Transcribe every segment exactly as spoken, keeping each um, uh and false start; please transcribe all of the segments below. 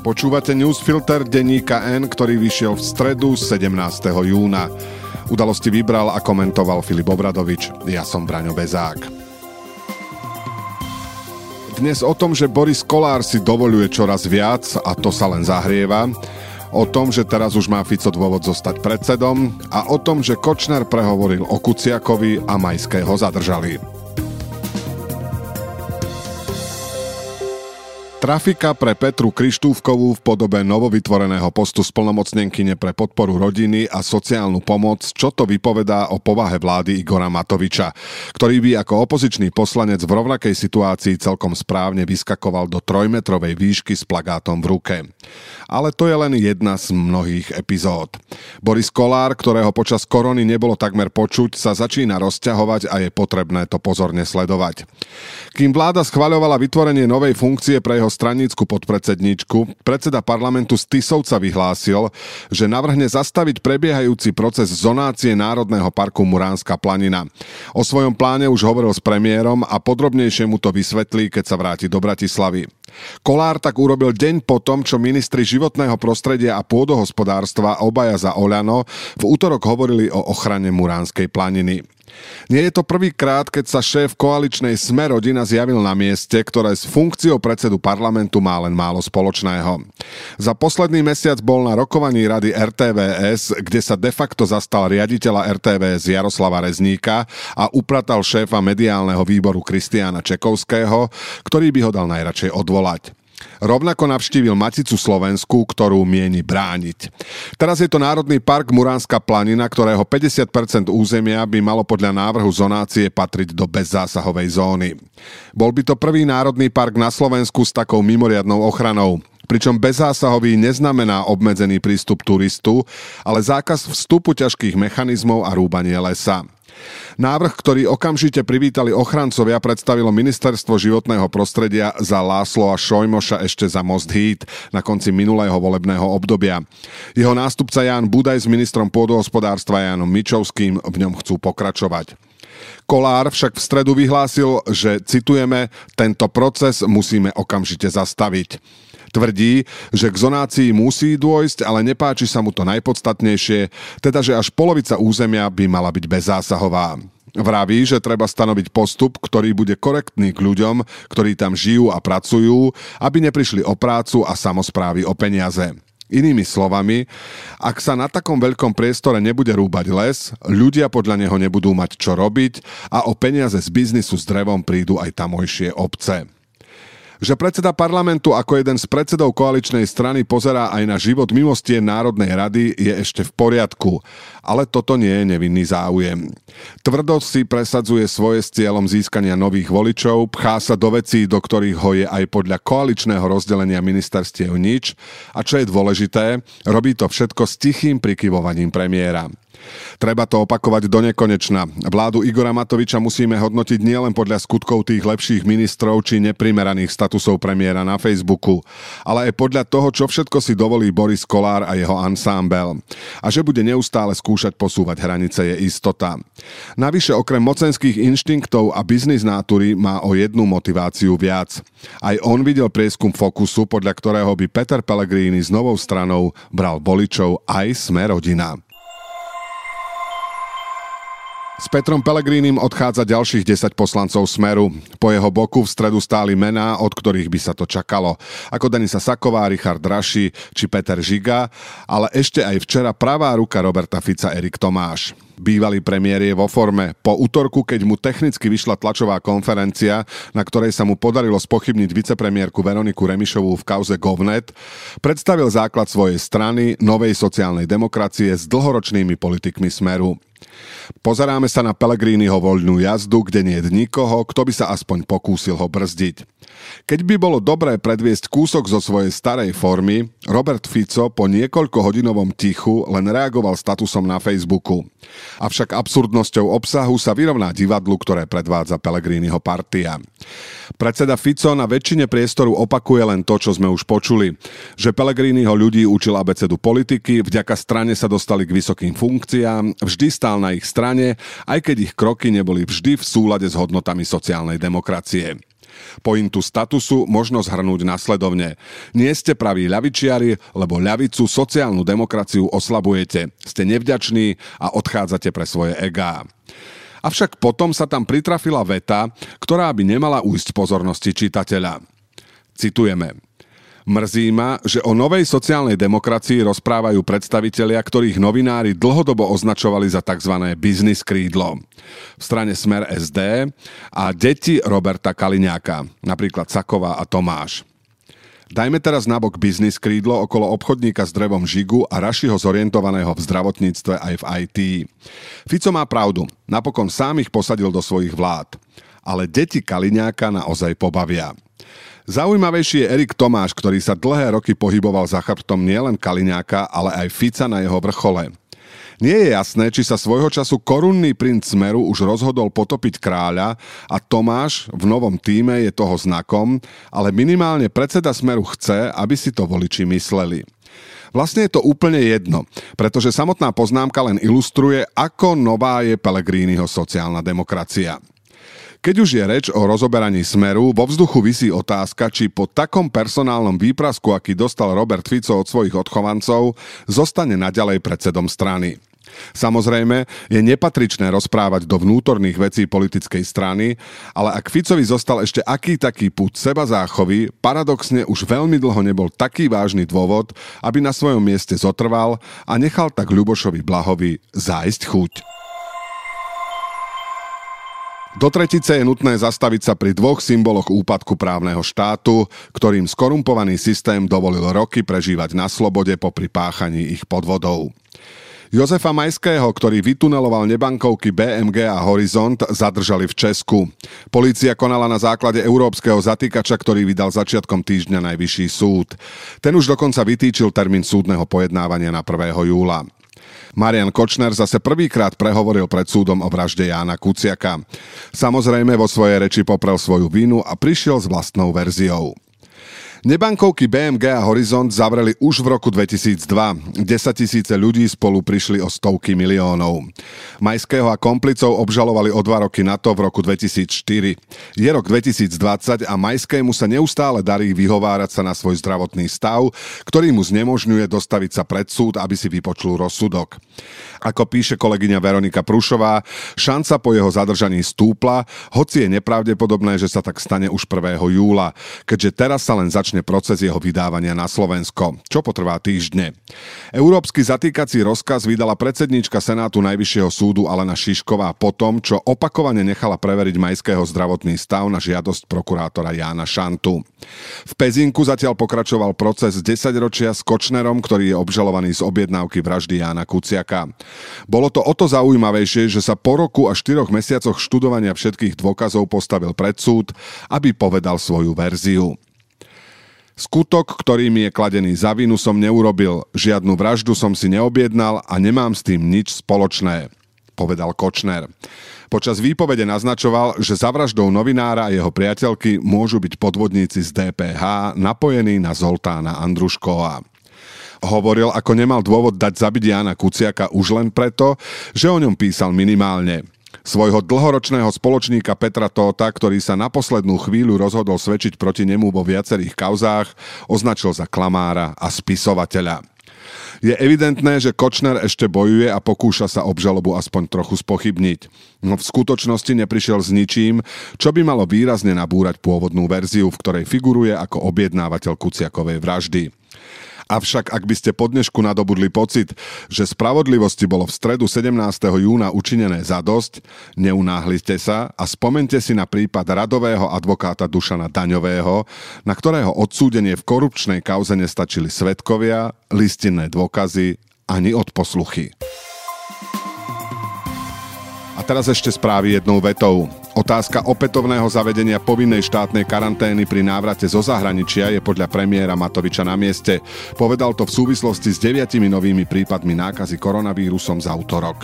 Počúvate newsfilter denníka N, ktorý vyšiel v stredu sedemnásteho júna. Udalosti vybral a komentoval Filip Obradovič. Ja som Braňo Bezák. Dnes o tom, že Boris Kollár si dovoľuje čoraz viac a to sa len zahrieva. O tom, že teraz už má Fico dôvod zostať predsedom a o tom, že Kočner prehovoril o Kuciakovi a Majského zadržali. Trafika pre Petru Krištúfkovú v podobe novovytvoreného postu splnomocnenkyne pre podporu rodiny a sociálnu pomoc, čo to vypovedá o povahe vlády Igora Matoviča, ktorý by ako opozičný poslanec v rovnakej situácii celkom správne vyskakoval do trojmetrovej výšky s plagátom v ruke. Ale to je len jedna z mnohých epizód. Boris Kollár, ktorého počas korony nebolo takmer počuť, sa začína rozťahovať a je potrebné to pozorne sledovať. Kým vláda schvaľovala vytvorenie novej funkcie pre jeho stranícku podpredsedníčku, predseda parlamentu z Tisovca vyhlásil, že navrhne zastaviť prebiehajúci proces zonácie Národného parku Muránska planina. O svojom pláne už hovoril s premiérom a podrobnejšie mu to vysvetlí, keď sa vráti do Bratislavy. Kollár tak urobil deň po tom, čo ministri životného prostredia a pôdohospodárstva obaja za Oľano v útorok hovorili o ochrane Muránskej planiny. Nie je to prvýkrát, keď sa šéf koaličnej Sme rodina zjavil na mieste, ktoré s funkciou predsedu parlamentu má len málo spoločného. Za posledný mesiac bol na rokovaní rady er té vé es, kde sa de facto zastal riaditeľa er té vé es Jaroslava Rezníka a upratal šéfa mediálneho výboru Kristiána Čekovského, ktorý by ho dal najradšej odvolať. Rovnako navštívil Maticu Slovensku, ktorú mieni brániť. Teraz je to Národný park Muránska planina, ktorého päťdesiat percent územia by malo podľa návrhu zonácie patriť do bezzásahovej zóny. Bol by to prvý národný park na Slovensku s takou mimoriadnou ochranou. Pričom bezzásahový neznamená obmedzený prístup turistu, ale zákaz vstupu ťažkých mechanizmov a rúbanie lesa. Návrh, ktorý okamžite privítali ochrancovia, predstavilo Ministerstvo životného prostredia za Lászlóa Sojmoša ešte za Most Híd na konci minulého volebného obdobia. Jeho nástupca Ján Budaj s ministrom pôdohospodárstva Jánom Mičovským v ňom chcú pokračovať. Kollár však v stredu vyhlásil, že, citujeme, tento proces musíme okamžite zastaviť. Tvrdí, že k zonácii musí dôjsť, ale nepáči sa mu to najpodstatnejšie, teda že až polovica územia by mala byť bezzásahová. Vraví, že treba stanoviť postup, ktorý bude korektný k ľuďom, ktorí tam žijú a pracujú, aby neprišli o prácu a samosprávy o peniaze. Inými slovami, ak sa na takom veľkom priestore nebude rúbať les, ľudia podľa neho nebudú mať čo robiť a o peniaze z biznisu s drevom prídu aj tamojšie obce. Že predseda parlamentu ako jeden z predsedov koaličnej strany pozerá aj na život mimo stien Národnej rady je ešte v poriadku, ale toto nie je nevinný záujem. Tvrdo si presadzuje svoje s cieľom získania nových voličov, pchá sa do vecí, do ktorých ho je aj podľa koaličného rozdelenia ministerstiev nič a čo je dôležité, robí to všetko s tichým prikyvovaním premiéra. Treba to opakovať do nekonečna. Vládu Igora Matoviča musíme hodnotiť nielen podľa skutkov tých lepších ministrov či neprimeraných statusov premiéra na Facebooku, ale aj podľa toho, čo všetko si dovolí Boris Kollár a jeho ansámbel. A že bude neustále skúšať posúvať hranice je istota. Navyše okrem mocenských inštinktov a biznis nátury má o jednu motiváciu viac. Aj on videl prieskum Fokusu, podľa ktorého by Peter Pellegrini s novou stranou bral voličov aj Sme rodina. S Petrom Pellegrinim odchádza ďalších desať poslancov Smeru. Po jeho boku v stredu stáli mená, od ktorých by sa to čakalo. Ako Denisa Saková, Richard Raši či Peter Žiga, ale ešte aj včera pravá ruka Roberta Fica Erik Tomáš. Bývalý premiér je vo forme. Po útorku, keď mu technicky vyšla tlačová konferencia, na ktorej sa mu podarilo spochybniť vicepremiérku Veroniku Remišovú v kauze Govnet, predstavil základ svojej strany, novej sociálnej demokracie s dlhoročnými politikmi Smeru. Pozeráme sa na Pellegriniho voľnú jazdu, kde nie je nikoho, kto by sa aspoň pokúsil ho brzdiť. Keď by bolo dobré predviesť kúsok zo svojej starej formy, Robert Fico po niekoľkohodinovom tichu len reagoval statusom na Facebooku. Avšak absurdnosťou obsahu sa vyrovná divadlu, ktoré predvádza Pellegriniho partia. Predseda Fico na väčšine priestoru opakuje len to, čo sme už počuli, že Pellegriniho ľudí učil abecedu politiky, vďaka strane sa dostali k vysokým funkciám, vždy stál na ich strane, aj keď ich kroky neboli vždy v súlade s hodnotami sociálnej demokracie. Pointu statusu možno zhrnúť nasledovne. Nie ste praví ľavičiari, lebo ľavicu, sociálnu demokraciu oslabujete. Ste nevďační a odchádzate pre svoje egá. Avšak potom sa tam pritrafila veta, ktorá by nemala ujsť pozornosti čitateľa. Citujeme. Mrzí ma, že o novej sociálnej demokracii rozprávajú predstavitelia, ktorých novinári dlhodobo označovali za tzv. Biznis krídlo. V strane Smer es dé a deti Roberta Kaliňáka, napríklad Saková a Tomáš. Dajme teraz nabok biznis krídlo okolo obchodníka s drevom Žigu a Rašiho zorientovaného v zdravotníctve aj v í té. Fico má pravdu, napokon sám ich posadil do svojich vlád. Ale deti Kaliňáka naozaj pobavia. Zaujímavejší je Erik Tomáš, ktorý sa dlhé roky pohyboval za chrbtom nielen Kaliňáka, ale aj Fica na jeho vrchole. Nie je jasné, či sa svojho času korunný princ Smeru už rozhodol potopiť kráľa a Tomáš v novom tíme je toho znakom, ale minimálne predseda Smeru chce, aby si to voliči mysleli. Vlastne je to úplne jedno, pretože samotná poznámka len ilustruje, ako nová je Pellegriniho sociálna demokracia. Keď už je reč o rozoberaní Smeru, vo vzduchu visí otázka, či po takom personálnom výprasku, aký dostal Robert Fico od svojich odchovancov, zostane naďalej predsedom strany. Samozrejme, je nepatričné rozprávať do vnútorných vecí politickej strany, ale ak Ficovi zostal ešte aký taký pud seba záchovy, paradoxne už veľmi dlho nebol taký vážny dôvod, aby na svojom mieste zotrval a nechal tak Ľubošovi Blahovi zájsť chuť. Do tretice je nutné zastaviť sa pri dvoch symboloch úpadku právneho štátu, ktorým skorumpovaný systém dovolil roky prežívať na slobode popri páchaní ich podvodov. Jozefa Majského, ktorý vytuneloval nebankovky bé em gé a Horizont, zadržali v Česku. Polícia konala na základe európskeho zatýkača, ktorý vydal začiatkom týždňa Najvyšší súd. Ten už dokonca vytýčil termín súdneho pojednávania na prvého júla. Marian Kočner zase prvýkrát prehovoril pred súdom o vražde Jána Kuciaka. Samozrejme vo svojej reči poprel svoju vinu a prišiel s vlastnou verziou. Nebankovky bé em gé a Horizont zavreli už v roku dvetisícdva. Desaťtisíce ľudí spolu prišli o stovky miliónov. Majského a komplicov obžalovali o dva roky na to v roku dvetisícštyri. Je rok dvetisícdvadsať a Majskému sa neustále darí vyhovárať sa na svoj zdravotný stav, ktorý mu znemožňuje dostaviť sa pred súd, aby si vypočul rozsudok. Ako píše kolegyňa Veronika Prušová, šanca po jeho zadržaní stúpla, hoci je nepravdepodobné, že sa tak stane už prvého júla, keďže teraz sa len začne proces jeho vydávania na Slovensko, čo potrvá týždne. Európsky zatýkací rozkaz vydala predsedníčka Senátu Najvyššieho súdu Alena Šišková po tom, čo opakovane nechala preveriť Majského zdravotný stav na žiadosť prokurátora Jána Šantu. V Pezinku zatiaľ pokračoval proces desaťročia s Kočnerom, ktorý je obžalovaný z objednávky vraždy Jána Kuciaka. Bolo to o to zaujímavejšie, že sa po roku a štyroch mesiacoch študovania všetkých dôkazov postavil pred súd, aby povedal svoju verziu. Skutok, ktorý mi je kladený za vinu, som neurobil, žiadnu vraždu som si neobjednal a nemám s tým nič spoločné, povedal Kočner. Počas výpovede naznačoval, že za vraždou novinára a jeho priateľky môžu byť podvodníci z dé pé há napojení na Zoltána Andruškova. Hovoril, ako nemal dôvod dať zabiť Jána Kuciaka už len preto, že o ňom písal minimálne. Svojho dlhoročného spoločníka Petra Tóta, ktorý sa na poslednú chvíľu rozhodol svedčiť proti nemu vo viacerých kauzách, označil za klamára a spisovateľa. Je evidentné, že Kočner ešte bojuje a pokúša sa obžalobu aspoň trochu spochybniť. No v skutočnosti neprišiel s ničím, čo by malo výrazne nabúrať pôvodnú verziu, v ktorej figuruje ako objednávateľ Kuciakovej vraždy. Avšak ak by ste po dnešku nadobudli pocit, že spravodlivosti bolo v stredu sedemnásteho júna učinené zadosť, neunáhlite sa a spomente si na prípad radového advokáta Dušana Daňového, na ktorého odsúdenie v korupčnej kauze nestačili svedkovia, listinné dôkazy ani odposluchy. A teraz ešte správy jednou vetou. Otázka opätovného zavedenia povinnej štátnej karantény pri návrate zo zahraničia je podľa premiéra Matoviča na mieste. Povedal to v súvislosti s deviatimi novými prípadmi nákazy koronavírusom za utorok.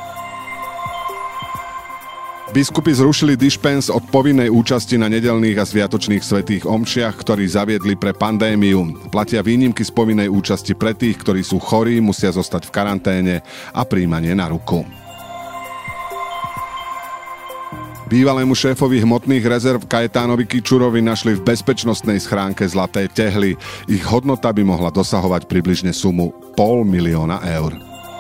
Biskupy zrušili dišpens od povinnej účasti na nedeľných a sviatočných svätých omšiach, ktorí zaviedli pre pandémiu. Platia výnimky z povinnej účasti pre tých, ktorí sú chorí, musia zostať v karanténe a prijímanie na ruku. Bývalému šéfovi hmotných rezerv Kajetánovi Kičurovi našli v bezpečnostnej schránke zlaté tehly. Ich hodnota by mohla dosahovať približne sumu pol milióna eur.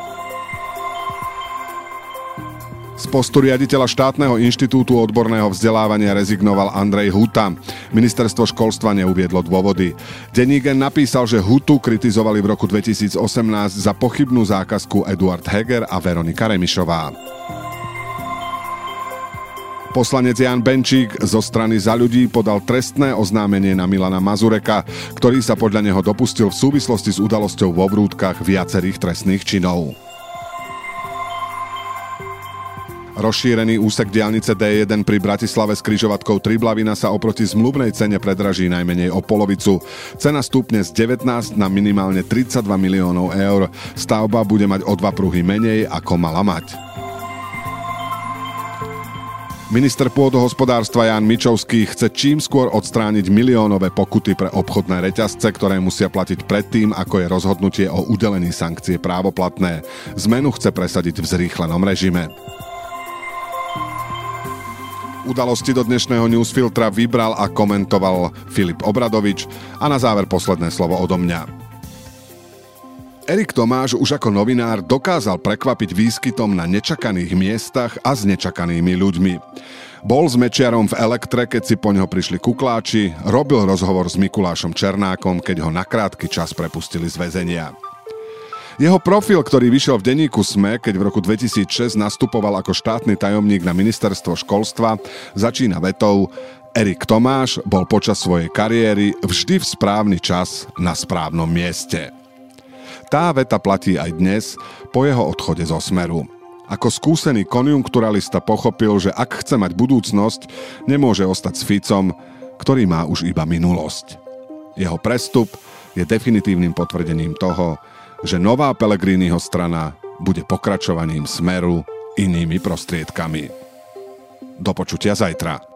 Z postu riaditeľa štátneho inštitútu odborného vzdelávania rezignoval Andrej Huta. Ministerstvo školstva neuviedlo dôvody. Denník N napísal, že Hutu kritizovali v roku dvetisícosemnásť za pochybnú zákazku Eduard Heger a Veronika Remišová. Poslanec Ján Benčík zo strany Za ľudí podal trestné oznámenie na Milana Mazureka, ktorý sa podľa neho dopustil v súvislosti s udalosťou vo Vrútkach viacerých trestných činov. Rozšírený úsek diaľnice dé jeden pri Bratislave s križovatkou Triblavina sa oproti zmluvnej cene predraží najmenej o polovicu. Cena stúpne z devätnásť na minimálne tridsaťdva miliónov eur. Stavba bude mať o dva pruhy menej, ako mala mať. Minister pôdohospodárstva Ján Mičovský chce čím skôr odstrániť miliónové pokuty pre obchodné reťazce, ktoré musia platiť predtým, ako je rozhodnutie o udelení sankcie právoplatné. Zmenu chce presadiť v zrýchlenom režime. Udalosti do dnešného newsfiltra vybral a komentoval Filip Obradovič a na záver posledné slovo odo mňa. Erik Tomáš už ako novinár dokázal prekvapiť výskytom na nečakaných miestach a s nečakanými ľuďmi. Bol s Mečiarom v Elektre, keď si po ňo prišli kukláči, robil rozhovor s Mikulášom Černákom, keď ho na krátky čas prepustili z väzenia. Jeho profil, ktorý vyšiel v denníku SME, keď v roku dvetisícšesť nastupoval ako štátny tajomník na ministerstvo školstva, začína vetou: Erik Tomáš bol počas svojej kariéry vždy v správny čas na správnom mieste. Tá veta platí aj dnes, po jeho odchode zo Smeru. Ako skúsený konjunkturalista pochopil, že ak chce mať budúcnosť, nemôže ostať s Ficom, ktorý má už iba minulosť. Jeho prestup je definitívnym potvrdením toho, že nová Pellegriniho strana bude pokračovaním Smeru inými prostriedkami. Do počutia zajtra.